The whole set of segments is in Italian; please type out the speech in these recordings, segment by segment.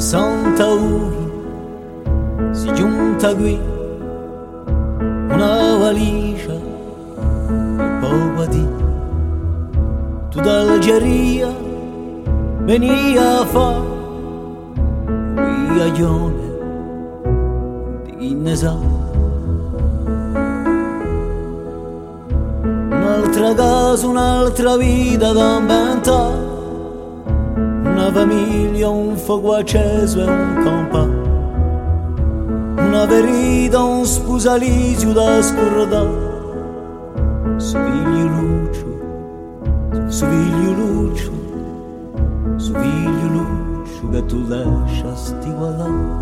60 ore si giunta qui una valigia e poi di tu dall'Algeria venia a fa viagione di ne sa un'altra casa, un'altra vita da inventare, una famiglia, un fuoco acceso e un campo, una verità, un sposalizio da scordare. Su figlio Lucio, su figlio Lucio, su figlio Lucio che tu lasciasti guardare.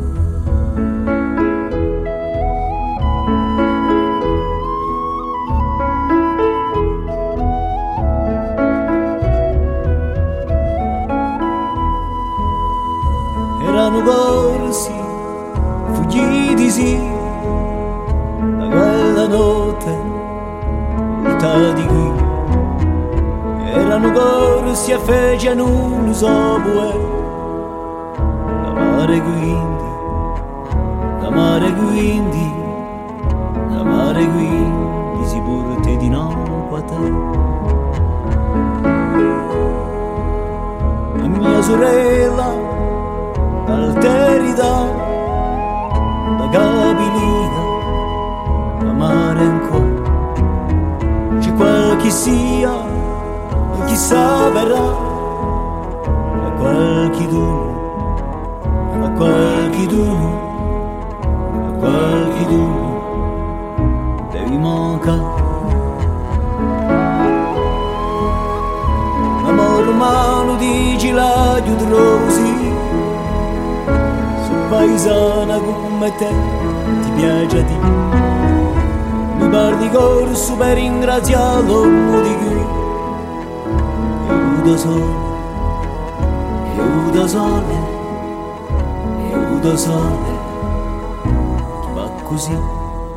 Erano corsi, fuggiti sì, da quella notte, portati qui. Erano corsi e fecero un usobo l'amare quindi, l'amare quindi, l'amare quindi si porta di nuovo a te. La mia sorella alterità da capilica amare ancora c'è qualche sia chissà verrà a qualche duno a qualche duno a qualche duno devi mancare l'amore umano di giladio drosi paesana come te ti piace di mi parli corso per ringraziare l'uomo di qui io da sole io da sole io da sole chi va così.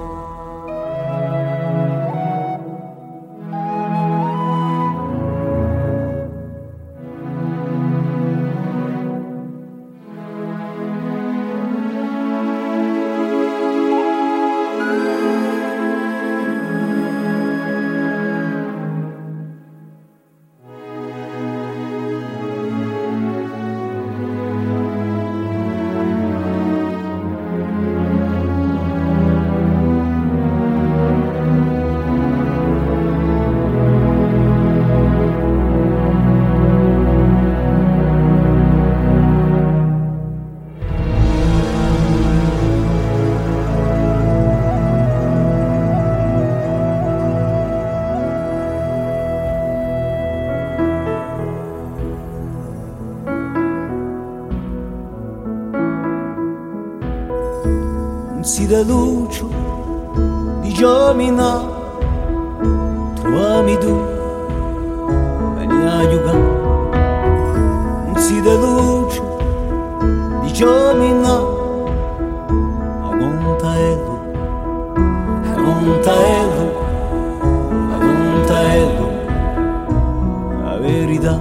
Si da luce di giovina trovami tu vieni a giocare un si da luce di giovina a contaello a contaello a contaello la verità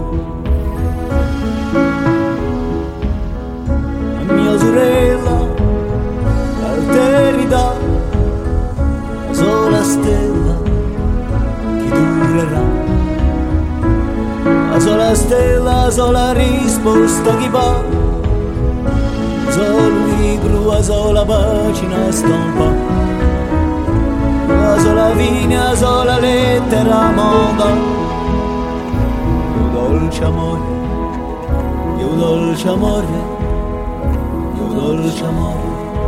la mia sorella alterità, la sola stella che durerà, la sola stella, la sola risposta che va, il solo libro, la sola pagina stampa, la sola fine, la sola lettera monda, io dolce amore, io dolce amore, io dolce amore.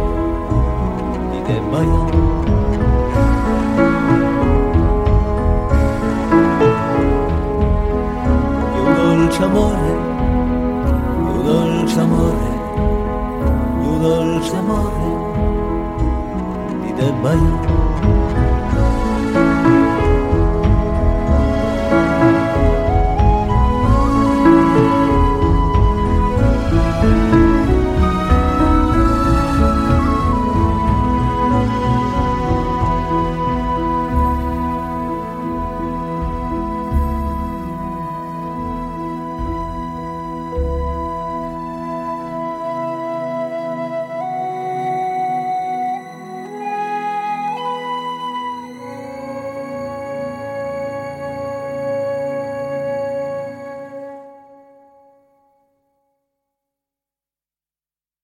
Io dolce amore, io dolce amore, io dolce amore, ti debba io.